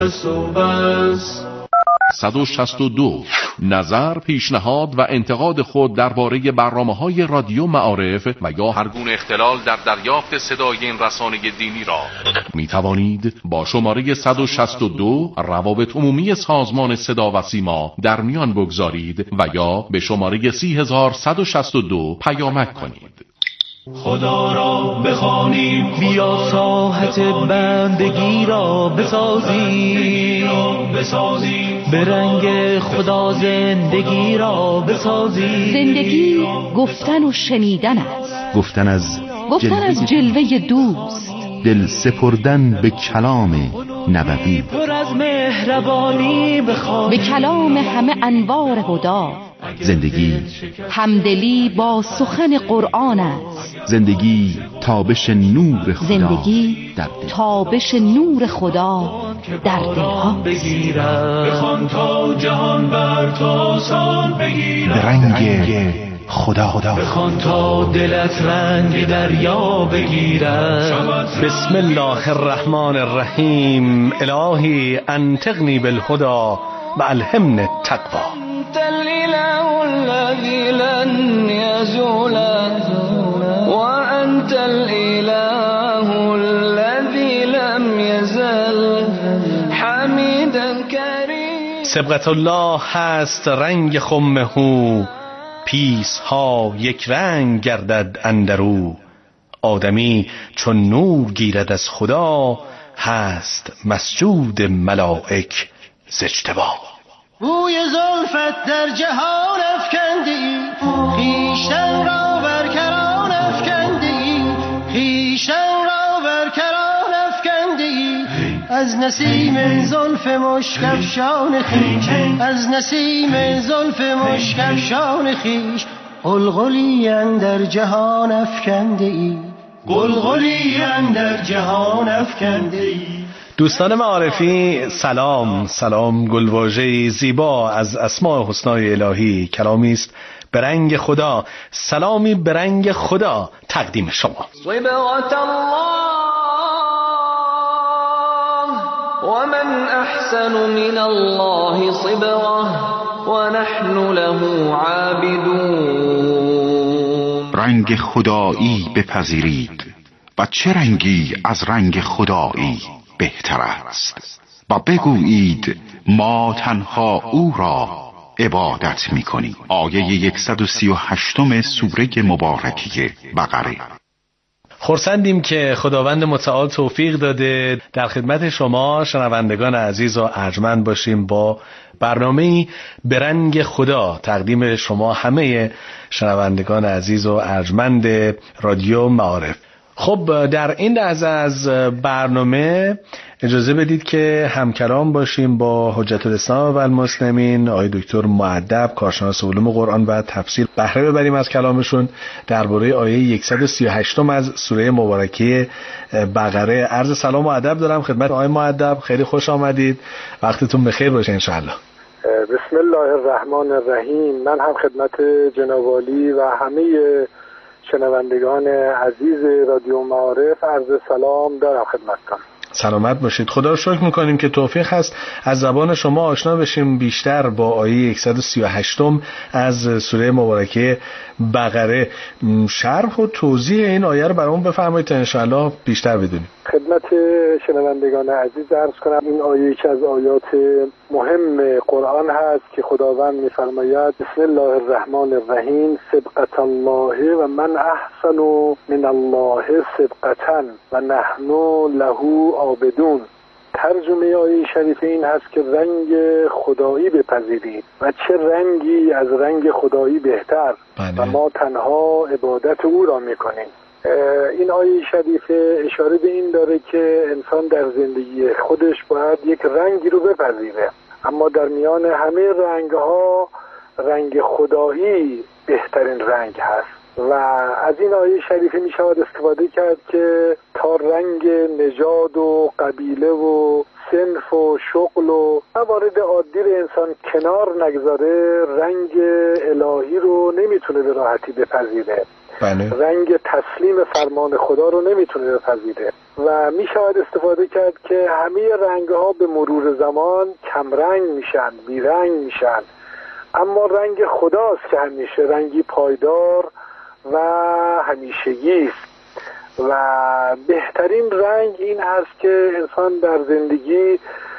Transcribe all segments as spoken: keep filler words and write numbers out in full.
صد و شصت و دو. نظر، پیشنهاد و انتقاد خود درباره برنامه‌های رادیو معارف و یا هر گونه اختلال در دریافت صدای این رسانه دینی را می توانید با شماره صد و شصت و دو روابط عمومی سازمان صدا و سیما در میان بگذارید و یا به شماره سی هزار صد و شصت و دو پیامک کنید. خدا را بخوانیم، بیا ساحت بندگی را بسازیم، به رنگ خدا زندگی را بسازیم. زندگی گفتن و شنیدن است، گفتن از گفتن از جلوه دوست، دل سپردن به کلام نبوی، پر از مهربانی بخوان، به کلام همه انوار هدا. زندگی همدلی با سخن قرآن است، زندگی تابش نور خدا زندگی در دل. تابش نور خدا در دلها. بخوان تا جهان بر تو آسان بگیرد، به رنگ خدا خدا بخوان تا دلت رنگ دریا بگیرد. بسم الله الرحمن الرحیم. الهی انطقنی بالهدى و الهمنی التقوی. أنت الإله الذي لن يزول وأنت الإله الذي لم يزل حميدا كريما. سبقت الله هست رنگ خم هو، پیس ها یک رنگ گردد اندرو. آدمی چون نور گیرد از خدا، هست مسجود ملائک ز اجتبا. بوی زلفت در جهان افکندی، خویشتن را بر کران افکندی، خویشتن را بر کران افکندی. از نسیم زلف مشکفشان خویش، از نسیم زلف مشکفشان خویش، قلقلی اندر جهان افکندی، قلقلی اندر جهان افکندی. دوستان معارفی سلام. سلام گلواژه زیبا از اسماء حسنای الهی، کلامی است به رنگ خدا، سلامی به رنگ خدا تقدیم شما. صبغت الله و من احسن من الله صبغه و نحن له عابدون. رنگ خدایی بپذیرید و چه رنگی از رنگ خدایی بهتر است، و بگویید ما تنها او را عبادت می‌کنیم. آیه صد و سی و هشت سوره مبارکه بقره. خرسندیم که خداوند متعال توفیق داده در خدمت شما شنوندگان عزیز و ارجمند باشیم با برنامه‌ای به رنگ خدا، تقدیم شما همه شنوندگان عزیز و ارجمند رادیو معارف. خب در این لحظه از برنامه اجازه بدید که همکلام باشیم با حجت الاسلام و المسلمین آقای دکتر مؤدب، کارشناس علوم قرآن و تفسیر، بهره ببریم از کلامشون درباره آیه صد و سی و هشت از سوره مبارکه بقره. عرض سلام و ادب دارم خدمت آقای مؤدب، خیلی خوش آمدید، وقتتون بخیر باشه انشاءالله. بسم الله الرحمن الرحیم. من هم خدمت جناب عالی و همه شنوندگان عزیز رادیو معارف عرض سلام دارم خدمتتون. سلامت باشید. خدا رو شکر میکنیم که توفیق هست از زبان شما آشنا بشیم بیشتر با آیه صد و سی و هشت از سوره مبارکه بقره. شرح و توضیح این آیه رو برامون بفرمایید تا انشاءالله بیشتر بدونیم. خدمت شنوندگان عزیز عرض کنم این آیه که از آیات مهم قرآن هست که خداوند می‌فرماید بسم الله الرحمن الرحیم سبقت الله و من احسن من الله سبقتا و نحن له عابدون. ترجمه آیه شریف این هست که رنگ خدایی بپذیرید و چه رنگی از رنگ خدایی بهتر و ما تنها عبادت او را میکنیم. این آیه شریف اشاره به این داره که انسان در زندگی خودش باید یک رنگی رو بپذیره، اما در میان همه رنگ ها رنگ خدایی بهترین رنگ هست و از این آیه شریفه می شود استفاده کرد که تا رنگ نژاد و قبیله و صنف و شغل و موارد عادی رو انسان کنار نگذاره، رنگ الهی رو نمیتونه به راحتی بپذیره. بله. رنگ تسلیم فرمان خدا رو نمیتونه بپذیره و میشود استفاده کرد که همه رنگ ها به مرور زمان کمرنگ میشن، بیرنگ میشن، اما رنگ خداست که همیشه رنگی پایدار و همیشگی است و بهترین رنگ این هست که انسان در زندگی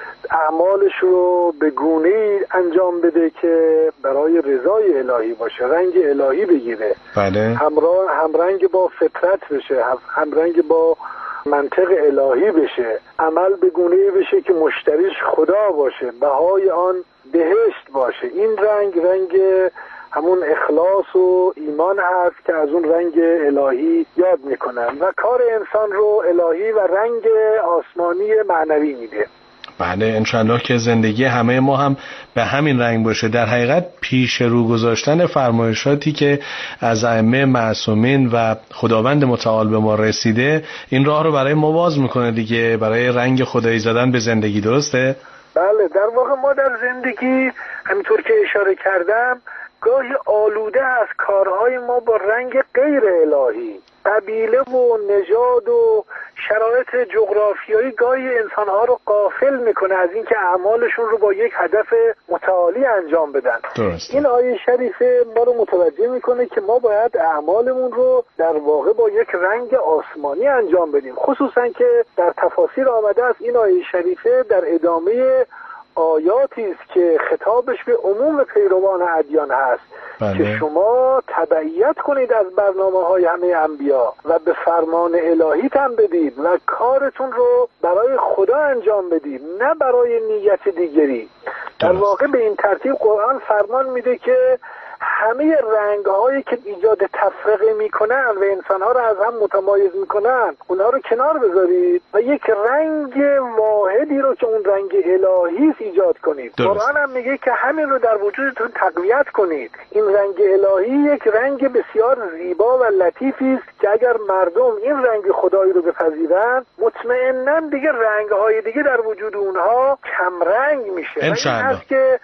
اعمالش رو به گونه‌ای انجام بده که برای رضای الهی باشه، رنگ الهی بگیره، بله. همراه همرنگ با فطرت بشه، همرنگ با منطق الهی بشه، عمل به گونه‌ای بشه که مشتریش خدا باشه، بهای آن بهشت باشه. این رنگ رنگ همون اخلاص و ایمان هست که از اون رنگ الهی یاد میکنن و کار انسان رو الهی و رنگ آسمانی معنوی میده. بله، انشاءالله که زندگی همه ما هم به همین رنگ باشه. در حقیقت پیش رو گذاشتن فرمایشاتی که از ائمه معصومین و خداوند متعال به ما رسیده این راه رو برای ما باز میکنه دیگه، برای رنگ خدایی زدن به زندگی. درسته؟ بله، در واقع ما در زندگی همینطور که اشاره کردم گاهی آلوده از کارهای ما با رنگ غیر الهی، قبیله و نژاد و شرایط جغرافیایی گاهی انسانها رو غافل میکنه از اینکه اعمالشون رو با یک هدف متعالی انجام بدن. درسته. این آیه شریفه ما رو متوجه میکنه که ما باید اعمالمون رو در واقع با یک رنگ آسمانی انجام بدیم، خصوصا که در تفاسیر آمده است این آیه شریفه در ادامه آیاتی است که خطابش به عموم پیروان ادیان هست. بله. که شما تبعیت کنید از برنامه‌های همه انبیا و به فرمان الهی تن بدید و کارتون رو برای خدا انجام بدید، نه برای نیت دیگری. در واقع به این ترتیب قرآن فرمان میده که همه رنگ‌هایی که ایجاد تفرقه میکنن و انسان‌ها رو از هم متمایز میکنن اونها رو کنار بذارید و یک رنگ واحدی رو که اون رنگ الهی است ایجاد کنید. قرآن هم میگه که همین رو در وجودتون تقویت کنید. این رنگ الهی یک رنگ بسیار زیبا و لطیفی است که اگر مردم این رنگ خدایی رو بپذیرن مطمئناً دیگه رنگ‌های دیگه در وجود اونها کم رنگ میشه. این هست که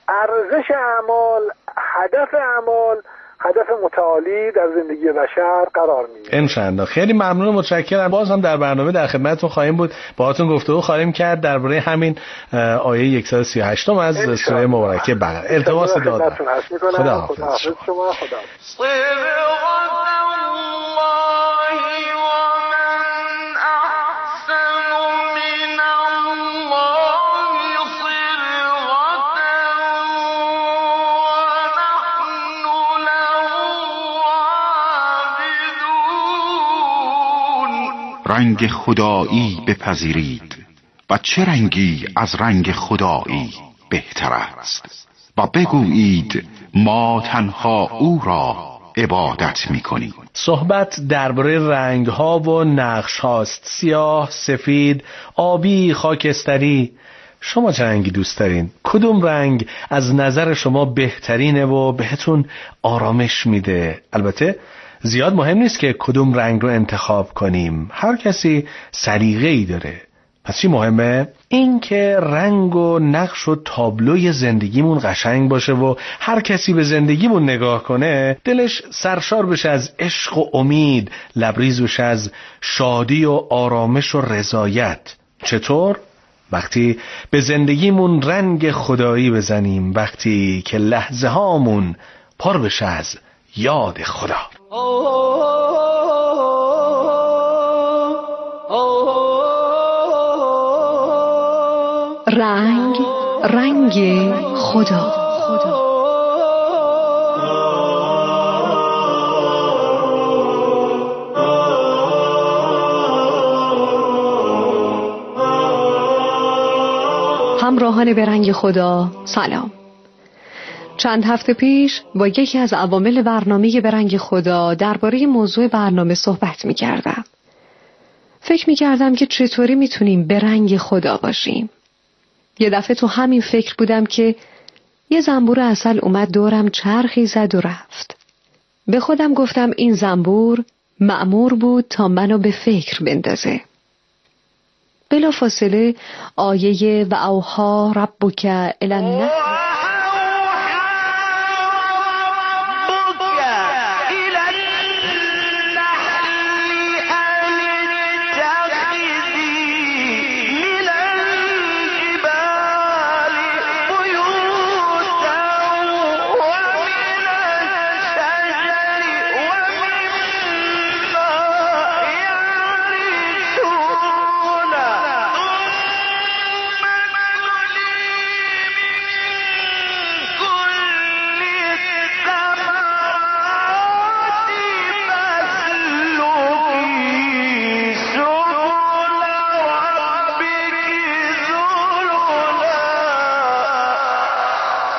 ارزش اعمال، هدف اعمال، هدف متعالی در زندگی بشر قرار میگیره. انشاءالله. خیلی ممنون، متشکرم. باز هم در برنامه در خدمتتون خواهیم بود، باهاتون گفتگو خواهیم کرد درباره همین آیه صد و سی و هشت از سوره مبارکه بقره. التماس دعا. خدا حافظ شما. خدا. رنگ خدایی بپذیرید و چه رنگی از رنگ خدایی بهتر است و بگویید ما تنها او را عبادت می‌کنیم. صحبت درباره رنگ‌ها و نقش‌هاست، سیاه، سفید، آبی، خاکستری. شما چه رنگی دوست دارین؟ کدوم رنگ از نظر شما بهترینه و بهتون آرامش میده؟ البته زیاد مهم نیست که کدوم رنگ رو انتخاب کنیم، هر کسی سلیقه‌ای داره. پس چی مهمه؟ این که رنگ و نقش و تابلوی زندگیمون قشنگ باشه و هر کسی به زندگیمون نگاه کنه دلش سرشار بشه از عشق و امید، لبریز بشه از شادی و آرامش و رضایت. چطور؟ وقتی به زندگیمون رنگ خدایی بزنیم، وقتی که لحظه هامون پر بشه از یاد خدا. رنگ رنگ خدا. همراهان به رنگ خدا سلام. چند هفته پیش با یکی از عوامل برنامه به رنگ خدا درباره موضوع برنامه صحبت می کردم. فکر می کردم که چطوری می تونیم به رنگ خدا باشیم. یه دفعه تو همین فکر بودم که یه زنبور عسل اومد دورم چرخی زد و رفت. به خودم گفتم این زنبور مأمور بود تا منو به فکر بندازه. بلا فاصله آیه و اوحا ربک الی النحل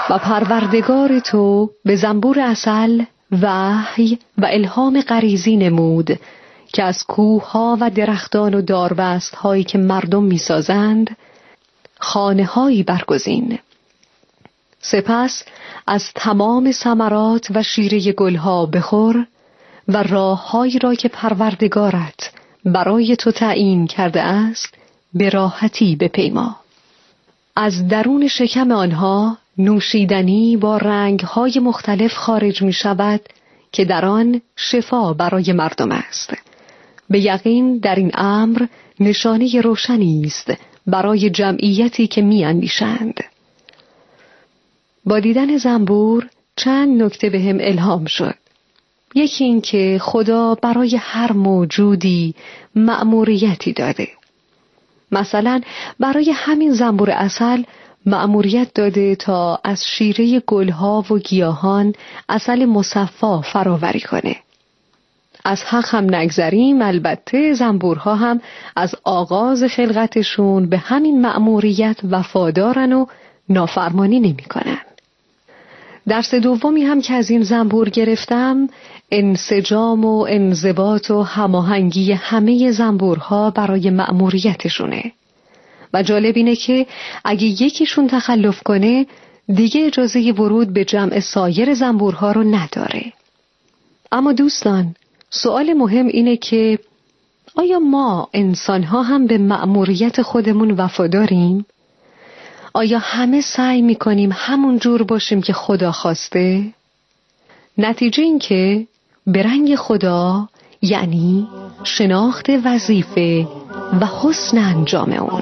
و پروردگار تو به زنبور عسل وحی و الهام غریزی نمود که از کوه‌ها و درختان و داربست‌هایی که مردم می‌سازند خانه‌هایی برگزین. سپس از تمام ثمرات و شیره گلها بخور و راه‌هایی را که پروردگارت برای تو تعیین کرده است به راحتی بپیما. از درون شکم آنها نوشیدنی با رنگ‌های مختلف خارج می‌شود که در آن شفا برای مردم است. به یقین در این امر نشانه روشنی است برای جمعیتی که می‌اندیشند. با دیدن زنبور چند نکته بهم الهام شد. یکی این که خدا برای هر موجودی مأموریتی داده. مثلا برای همین زنبور عسل مأموریت داده تا از شیره گلها و گیاهان عسل مصفا فراوری کنه. از حق هم نگذریم، البته زنبورها هم از آغاز خلقتشون به همین مأموریت وفادارن و نافرمانی نمی کنن. درس دومی هم که از این زنبور گرفتم انسجام و انضباط و هماهنگی همه زنبورها برای مأموریتشونه. و جالب اینه که اگه یکیشون تخلف کنه دیگه اجازه ورود به جمع سایر زنبورها رو نداره. اما دوستان، سوال مهم اینه که آیا ما انسانها هم به مأموریت خودمون وفاداریم؟ آیا همه سعی میکنیم همون جور باشیم که خدا خواسته؟ نتیجه این که به رنگ خدا یعنی شناخت وظیفه و حسن انجام اون.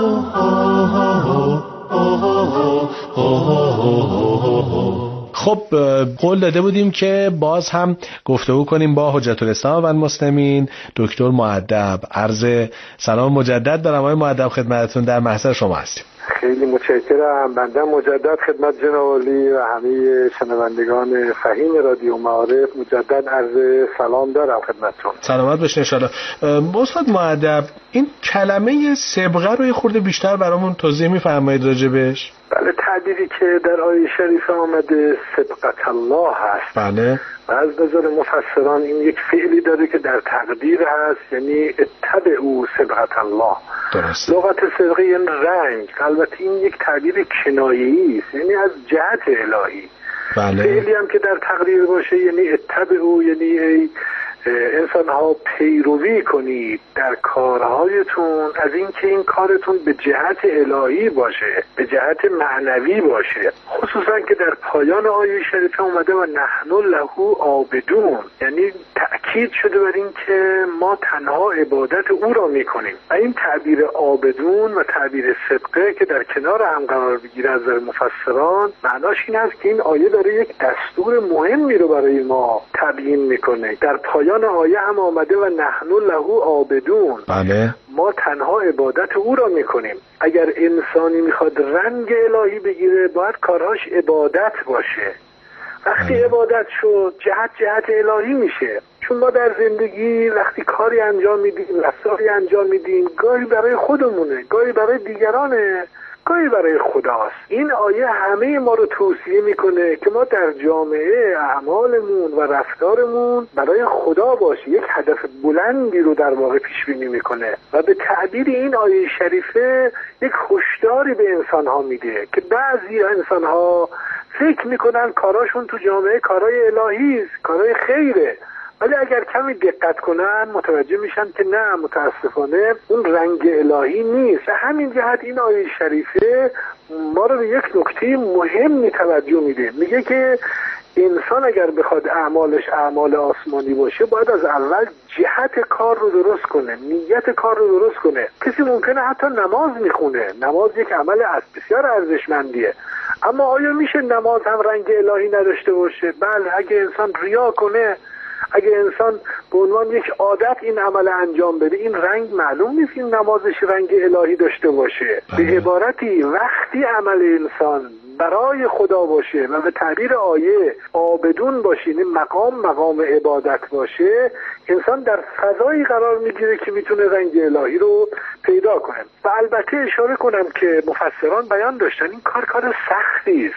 خب قول داده بودیم که باز هم گفتگو کنیم با حجت الاسلام و المسلمین دکتر مؤدب. عرض سلام مجدد دارم آقای مؤدب خدمتتون، در محضر شما هستیم. خیلی متشکرم. بنده مجدد خدمت جناب عالی و همه شنوندگان فهیم رادیو معارف مجدد عرض سلام دارم خدمتتون. سلامت باشین ان شاءالله. استاد مؤدب، این کلمه سبقه رو یه خورده بیشتر برامون توضیح می‌فرمایید راجبش؟ بله، تعبیری که در آیه شریفه آمده سبقت الله هست. بله. و از نظر مفسران این یک فعلی داره که در تقدیر هست، یعنی اتبعوا سبقت الله. درست. لغت سبقه یعنی رنگ. البته این یک تعبیر کنایه‌ای است، یعنی از جهت الهی. بله. فعلی هم که در تقدیر باشه یعنی اتبعوا، یعنی ای انسان ها پیروی کنید در کارهایتون از اینکه این کارتون به جهت الهی باشه، به جهت معنوی باشه. خصوصا که در پایان آیه شریفه اومده و نحن له عابدون، یعنی تأکید شده بر این که ما تنها عبادت او را میکنیم. و این تعبیر عابدون و تعبیر صدقه که در کنار هم قرار بگیره از نظر مفسران معناش این است که این آیه داره یک دستور مهمی رو برای ما تبیین میکنه. در پایان آیه هم آمده و نحن له عابدون. بله. ما تنها عبادت او را میکنیم. اگر انسانی میخواد رنگ الهی بگیره باید کارهاش عبادت باشه. وقتی بله. عبادت شد جهت جهت الهی میشه. چون ما در زندگی وقتی کاری انجام میدیم، رفتاری انجام میدیم، گاهی برای خودمونه، گاهی برای دیگرانه، گاهی برای خداست. این آیه همه ما رو توصیه میکنه که ما در جامعه اعمالمون و رفتارمون برای خدا باشه. یک هدف بلندی رو در واقع پیش بینی میکنه و به تعبیر این آیه شریفه یک هشداری به انسان‌ها میده که بعضی انسان‌ها فکر میکنن کاراشون تو جامعه کارای الهی است، کارای خیره، ولی اگر کمی دقت کنن متوجه میشن که نه، متاسفانه اون رنگ الهی نیست. همین جهت این آیه شریفه ما رو به یک نکته مهم توجه میده. میگه که انسان اگر بخواد اعمالش اعمال آسمانی باشه باید از اول جهت کار رو درست کنه، نیت کار رو درست کنه. کسی ممکنه حتی نماز میخونه، نماز یک عمل بسیار ارزشمندیه، اما آیا میشه نماز هم رنگ الهی نداشته باشه؟ بله، اگه انسان ریا کنه، اگه انسان به عنوان یک عادت این عمل انجام بده، این رنگ معلوم نیست این نمازش رنگ الهی داشته باشه. به عبارتی وقتی عمل انسان برای خدا باشه و به تعبیر آیه عابدون باشه، این مقام مقام عبادت باشه، انسان در فضایی قرار میگیره که میتونه رنگ الهی رو پیدا کنه. و البته اشاره کنم که مفسران بیان داشتن این کار کار سختی است.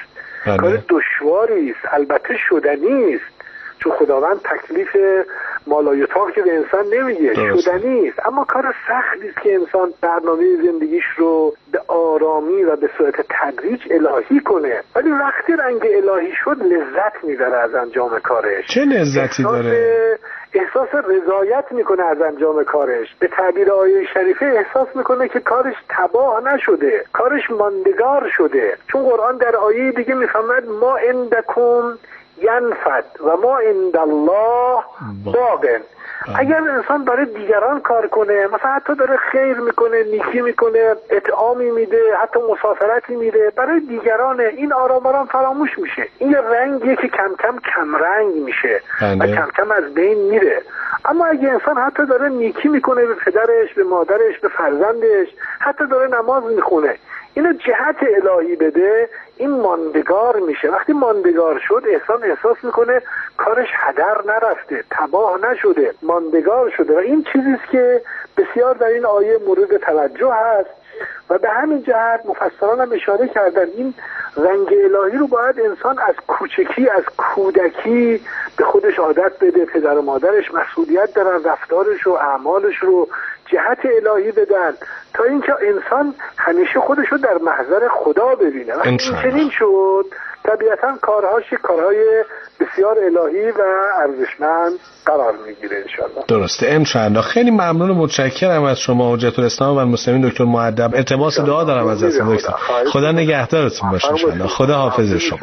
بله. کار دشواری است، البته شدنی است، چون خداوند تکلیف مالایتاق که به انسان نمیگه، شدنی است، اما کار سختی است که انسان برنامه زندگیش رو به آرامی و به صورت تدریج الهی کنه. ولی وقتی رنگ الهی شد لذت میبره از انجام کارش. چه لذتی داره؟ احساس رضایت میکنه از انجام کارش. به تعبیر آیه شریفه احساس میکنه که کارش تباه نشده، کارش ماندگار شده. چون قرآن در آیه دیگه میفهمد ما عندکم ینفد و ما عند الله باق. اگر انسان برای دیگران کار کنه، مثلا حتی داره خیر میکنه، نیکی میکنه، اطعامی میده، حتی مسافرتی میده برای دیگران، این آرام آرام فراموش میشه. این رنگیه که کم کم کم رنگ میشه و کم کم از بین میره. اما اگه انسان حتی داره نیکی میکنه به پدرش، به مادرش، به فرزندش، حتی داره نماز میخونه، اینو جهت الهی بده، این ماندگار میشه. وقتی ماندگار شد انسان احساس میکنه کارش هدر نرفته، تباه نشده، ماندگار شده. و این چیزیست که بسیار در این آیه مورد توجه هست و به همین جهت مفسران هم اشاره کردن این رنگ الهی رو باید انسان از کوچکی، از کودکی به خودش عادت بده. پدر و مادرش مسئولیت دارن رفتارش و اعمالش رو جهت الهی بدن تا اینکه انسان همیشه خودش رو در محضر خدا ببینه. وقتی این چنین شد طبیعتا کارهاش کارهای بسیار الهی و ارزشمند قرار میگیره انشالله. درسته انشالله. خیلی ممنون و متشکرم از شما حجت الاسلام و المسلمین دکتر مؤدب. التماس دعا دارم از دستتون دکتر. خدا نگهدارتون باشه انشالله. خدا حافظ شما.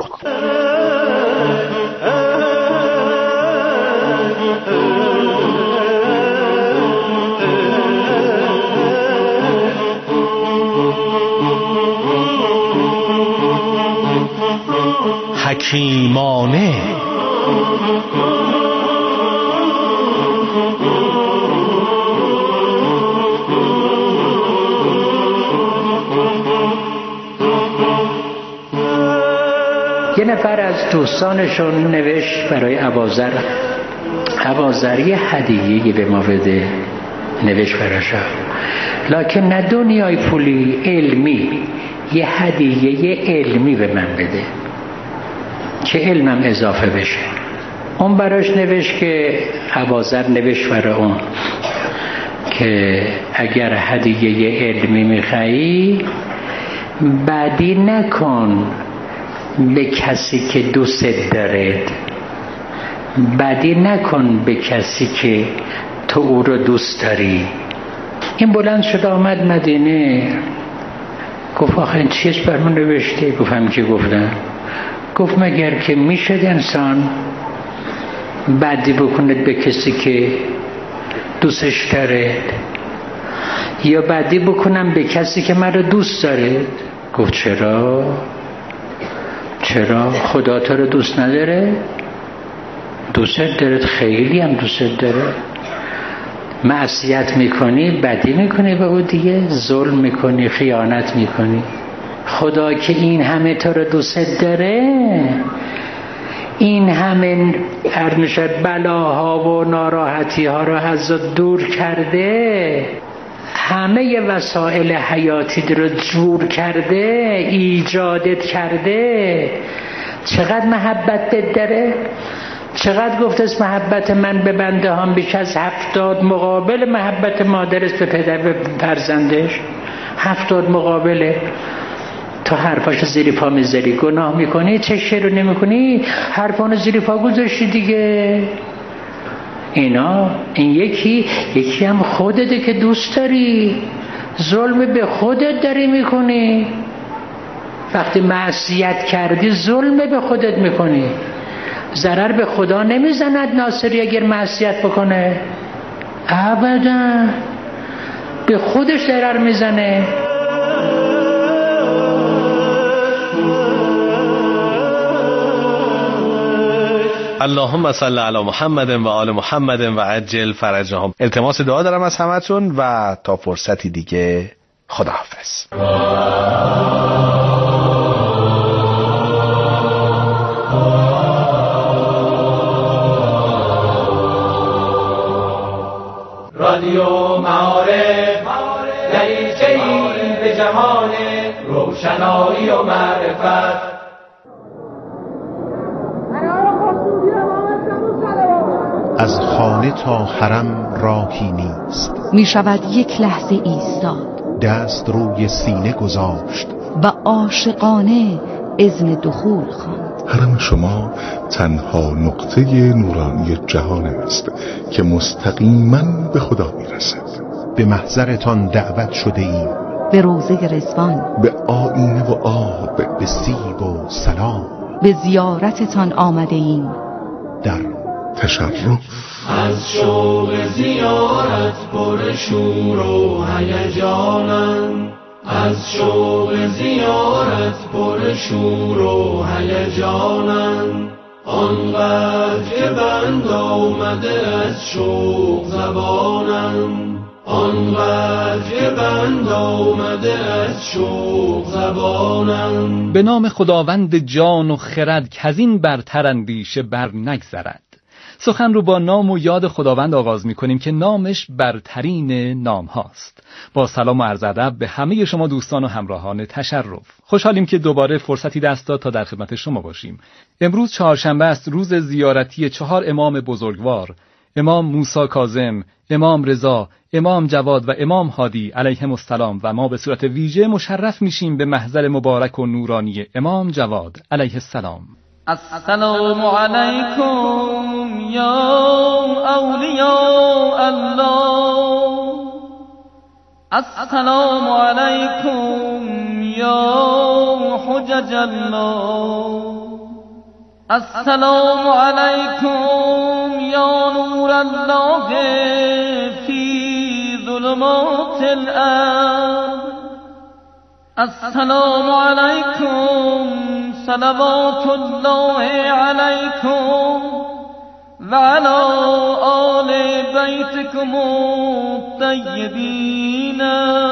حکیمانه یه نفر از دوستانشون نوشت برای ابوذر، ابوذر یه هدیه‌ای به ما بده. نوشت براش لکن نه دنیای پولی، علمی، یه هدیه علمی به من بده که علمم اضافه بشه. اون براش نوشت که ابوذر نوشت برای اون که اگر هدیه علمی میخوایی بدی نکن به کسی که دوست داره، بدی نکن به کسی که تو او رو دوست داری. این بلند شد آمد مدینه، گفت آخه این چیز بر من نوشته؟ گفت هم که گفتم. گفت مگر که میشد انسان بدی بکند به کسی که دوستش داره یا بدی بکنم به کسی که من رو دوست داره؟ گفت چرا؟ چرا؟ خدا تو رو دوست نداره؟ دوستت داره، خیلی هم دوستت داره. معصیت میکنی، بدی میکنی به او دیگه، ظلم میکنی، خیانت میکنی. خدا که این همه تو رو دوست داره، این همه ارنشد بلاها و ناراحتی ها رو از دور کرده، همه وسایل حیاتی رو جور کرده، ایجادت کرده. چقدر محبت داره؟ چقدر گفت از محبت من به بنده هم بیش از هفتاد مقابل محبت مادرست به پدر به فرزندش. هفتاد مقابله. تو حرفاشو زیر پا میذاری، گناه میکنی، چه رو نمیکنی، حرفانو زیر پا گذاشتی دیگه. اینا این یکی یکی هم خودته که دوست داری، ظلم به خودت داری میکنی. وقتی معصیت کردی ظلم به خودت میکنی. ضرر به خدا نمیزند ناصری اگر معصیت بکنه؟ ابدا، به خودش ضرر میزنه. اللهم صل علی محمد و آل محمد و عجل فرجهم. التماس دعا دارم از همتون و تا فرصتی دیگه خداحافظ. رادیو معارف دریچه‌ای به جهان روشنایی و معرفت. خانه تا حرم راهی نیست. می شود یک لحظه ایستاد، دست روی سینه گذاشت و عاشقانه اذن دخول خواند. حرم شما تنها نقطه نورانی جهان است که مستقیما به خدا می رسد. به محضرتان دعوت شده ایم، به روضه رضوان، به آینه و آب، به سیب و سلام. به زیارتتان آمده ایم در تشرف. از شوق زیارت پر شور و هیجانم، از شوق زیارت پر شور و هیجانم، آنقدر که بند آمده از شوق زبانم، آنقدر که بند آمده از شوق زبانم. به نام خداوند جان و خرد کزین برتر اندیشه بر نگذرد. سخن رو با نام و یاد خداوند آغاز می کنیم که نامش برترین نام هاست. با سلام و عرض ادب به همه شما دوستان و همراهان تشرف. خوشحالیم که دوباره فرصتی دست داد تا در خدمت شما باشیم. امروز چهارشنبه است، روز زیارتی چهار امام بزرگوار، امام موسی کاظم، امام رضا، امام جواد و امام هادی علیهم السلام، و ما به صورت ویژه مشرف میشیم به محضر مبارک و نورانی امام جواد علیه السلام. السلام علیکم یا اولیاء الله، السلام علیکم یا حجج الله، السلام علیکم یا نور الله فی ظلمات الارض، السلام علیکم صلوات الله علیکم و علی آل بیتکم الطیبین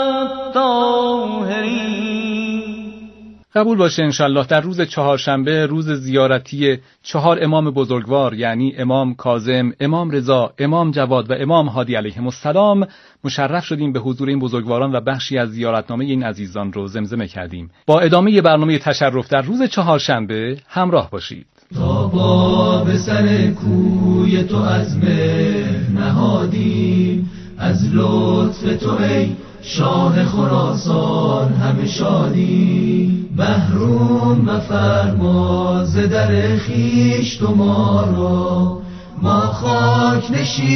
الطاهرین. قبول باشه انشالله در روز چهارشنبه، روز زیارتی چهار امام بزرگوار، یعنی امام کاظم، امام رضا، امام جواد و امام هادی علیهم السلام، مشرف شدیم به حضور این بزرگواران و بخشی از زیارتنامه این عزیزان رو زمزمه کردیم. با ادامه برنامه تشرف در روز چهارشنبه همراه باشید. تا با به سر کوی تو از مهر نهادیم، از لطف تو ای شاه خراسان همه شادی، محروم مفرما ز در خویش تو ما را، ما خاک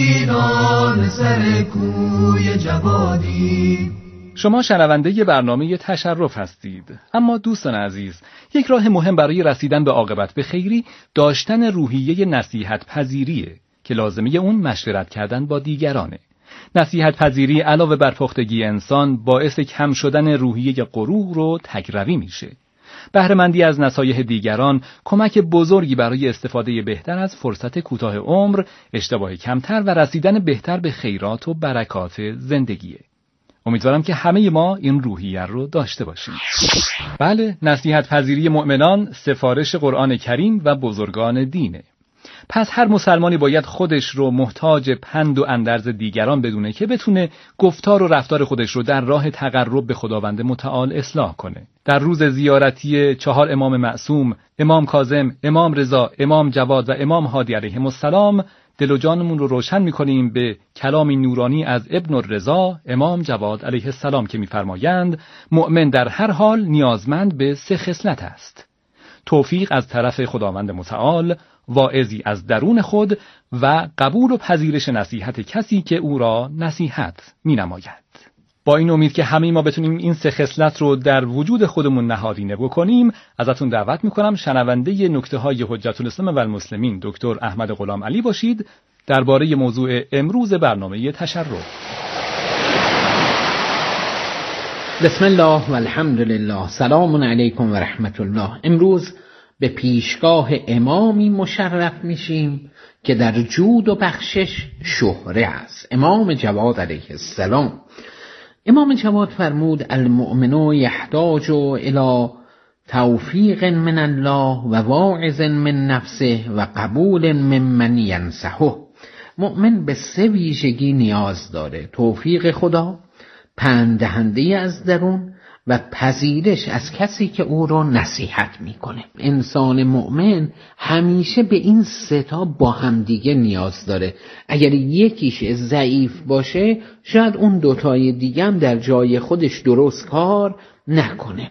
نشینان سر کوی جوادی. شما شنونده برنامه تشرف هستید. اما دوستان عزیز، یک راه مهم برای رسیدن به عاقبت به خیری داشتن روحیه نصیحت پذیریه که لازمه اون مشورت کردن با دیگرانه. نصیحت پذیری علاوه بر پختگی انسان باعث کم شدن روحیه غرور و تکروی میشه. بهره‌مندی از نصایح دیگران کمک بزرگی برای استفاده بهتر از فرصت کوتاه عمر، اشتباه کمتر و رسیدن بهتر به خیرات و برکات زندگیه. امیدوارم که همه ما این روحیه رو داشته باشیم. بله، نصیحت پذیری مؤمنان سفارش قرآن کریم و بزرگان دینه. پس هر مسلمانی باید خودش رو محتاج پند و اندرز دیگران بدونه که بتونه گفتار و رفتار خودش رو در راه تقرب به خداوند متعال اصلاح کنه. در روز زیارتی چهار امام معصوم، امام کاظم، امام رضا، امام جواد و امام هادی علیهم السلام، دل و جانمون رو روشن می‌کنیم به کلامی نورانی از ابن الرضا، امام جواد علیه السلام که می‌فرمایند مؤمن در هر حال نیازمند به سه خصلت است: توفیق از طرف خداوند متعال، واعظی از درون خود و قبول و پذیرش نصیحت کسی که او را نصیحت می‌نماید. با این امید که همه ما بتونیم این سه خصلت رو در وجود خودمون نهادینه بکنیم، ازتون دعوت میکنم شنونده نکته‌های حجت الاسلام و المسلمین دکتر احمد غلام علی باشید درباره موضوع امروز برنامه تشرف. بسم الله و الحمد لله، سلام علیکم و رحمت الله. امروز به پیشگاه امامی مشرف میشیم که در جود و بخشش شهره است، امام جواد علیه السلام. امام جواد فرمود المؤمن یحتاج الی توفیق من الله و واعظ من نفسه و قبول ممن ینصحه. مؤمن به سه ویژگی نیاز داره: توفیق خدا، پند دهنده از درون و پذیرش از کسی که او رو نصیحت میکنه. انسان مؤمن همیشه به این سه تا با همدیگه نیاز داره. اگر یکیش ضعیف باشه شاید اون دوتای دیگه هم در جای خودش درست کار نکنه.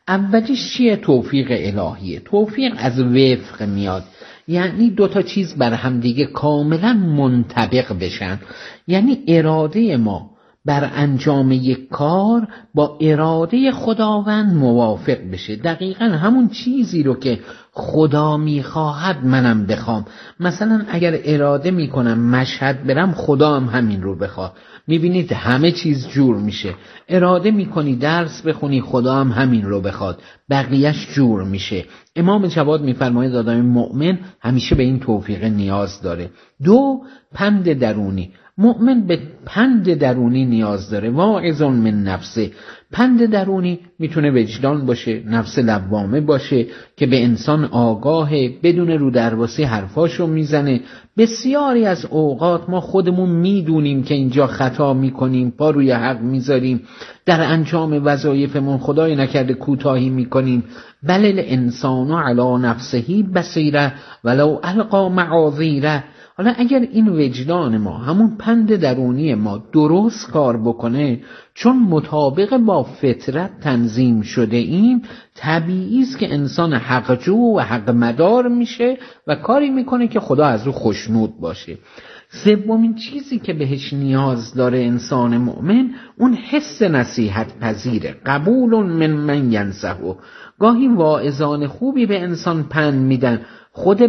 اولیش چیه؟ توفیق الهیه. توفیق از وفق میاد، یعنی دو تا چیز بر هم دیگه کاملا منطبق بشن، یعنی اراده ما بر انجام یک کار با اراده خداوند موافق بشه. دقیقاً همون چیزی رو که خدا میخواهد منم بخوام. مثلا اگر اراده میکنم مشهد برم، خدا هم همین رو بخواد. میبینید همه چیز جور میشه. اراده میکنی درس بخونی، خدا هم همین رو بخواد، بقیهش جور میشه. امام جواد میفرماید آدم مؤمن همیشه به این توفیق نیاز داره. دو، پند درونی. مؤمن به پند درونی نیاز داره. واعظ من نفسه. پند درونی میتونه وجدان باشه، نفس لوامه باشه که به انسان آگاهه، بدون رو درواسی حرفاشو میزنه. بسیاری از اوقات ما خودمون میدونیم که اینجا خطا میکنیم، پا روی حق میذاریم، در انجام وظایفمون خدای نکرده کوتاهی میکنیم. بل الانسان علی نفسه بصیره ولو القا معاذیره. حالا اگر این وجدان ما، همون پند درونی ما درست کار بکنه، چون مطابق با فطرت تنظیم شده ایم، طبیعی است که انسان حقجو و حق مدار میشه و کاری میکنه که خدا از او خوشنود باشه. سومین چیزی که بهش نیاز داره انسان مؤمن، اون حس نصیحت پذیره. قبول من من ینصحه. گاهی واعظان خوبی به انسان پند میدن، خود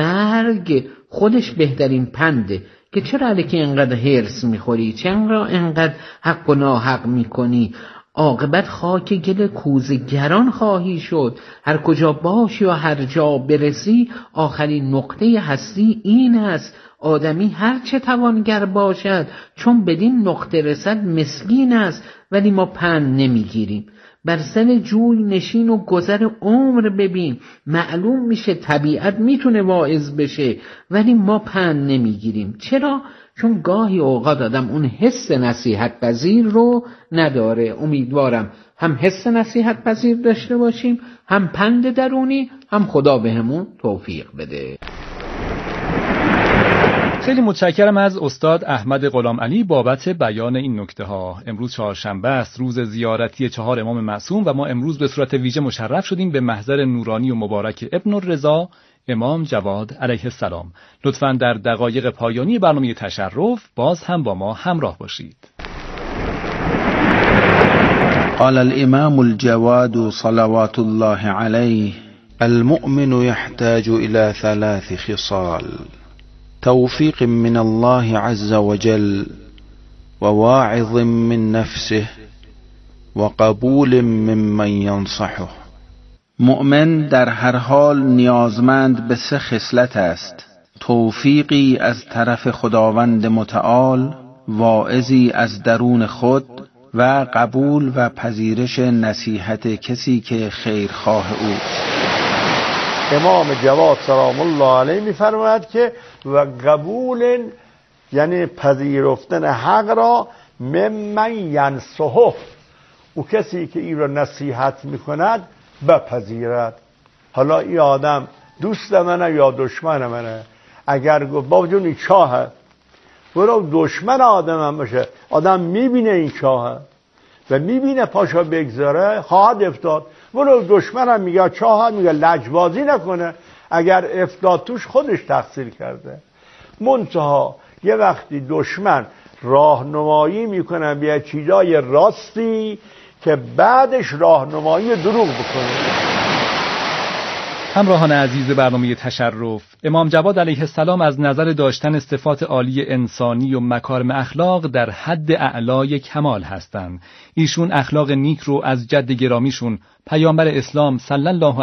مرگ خودش بهترین پنده که چرا علیکی اینقدر هرس میخوری، چرا اینقدر حق و ناحق میکنی، عاقبت خاک گل کوزه‌گران خواهی شد. هر کجا باشی و هر جا برسی، آخرین نقطه هستی این است. آدمی هر چه توانگر باشد، چون بدین نقطه رسد مسکین است. ولی ما پند نمیگیریم. بر سر جوی نشین و گذر عمر ببین. معلوم میشه طبیعت میتونه واعظ بشه، ولی ما پند نمیگیریم. چرا؟ چون گاهی اوقات آدم اون حس نصیحت پذیر رو نداره. امیدوارم هم حس نصیحت پذیر داشته باشیم، هم پند درونی، هم خدا بهمون توفیق بده. خیلی متشکرم از استاد احمد غلام علی بابت بیان این نکته ها. امروز چهارشنبه است، روز زیارتی چهار امام معصوم و ما امروز به صورت ویژه مشرف شدیم به محضر نورانی و مبارک ابن الرضا امام جواد علیه السلام. لطفاً در دقایق پایانی برنامه تشرف باز هم با ما همراه باشید. قال الامام الجواد صلوات الله علیه: المؤمن يحتاج الى ثلاث خصال: توفيق من الله عز وجل، وواعظ من نفسه، وقبول ممن ينصحه. مؤمن در هر حال نیازمند به سه خصلت است: توفیقی از طرف خداوند متعال، واعظی از درون خود، و قبول و پذیرش نصیحت کسی که خیرخواه اوست. امام جواد سلام الله علیه می‌فرماید که و قبول یعنی پذیرفتن حق را ممن ینصحه، او کسی که این را نصیحت میکند بپذیرد. حالا این آدم دوست منه یا دشمن منه. اگر گفت بابا جون این چاهه، برو دشمن آدم هم باشه، آدم میبینه این چاهه و میبینه پاشا بگذاره خواهد افتاد. برو دشمن هم میگه چاهه، میگه لجبازی نکنه، اگر افتاد توش خودش تقصیر کرده. منتها یه وقتی دشمن راهنمایی میکنه به چیزای راستی که بعدش راهنمایی دروغ بکنه. همراهان عزیز برنامه تشرف، امام جواد علیه السلام از نظر داشتن صفات عالی انسانی و مکارم اخلاق در حد اعلای کمال هستند. ایشون اخلاق نیک رو از جد گرامیشون پیامبر اسلام صلی الله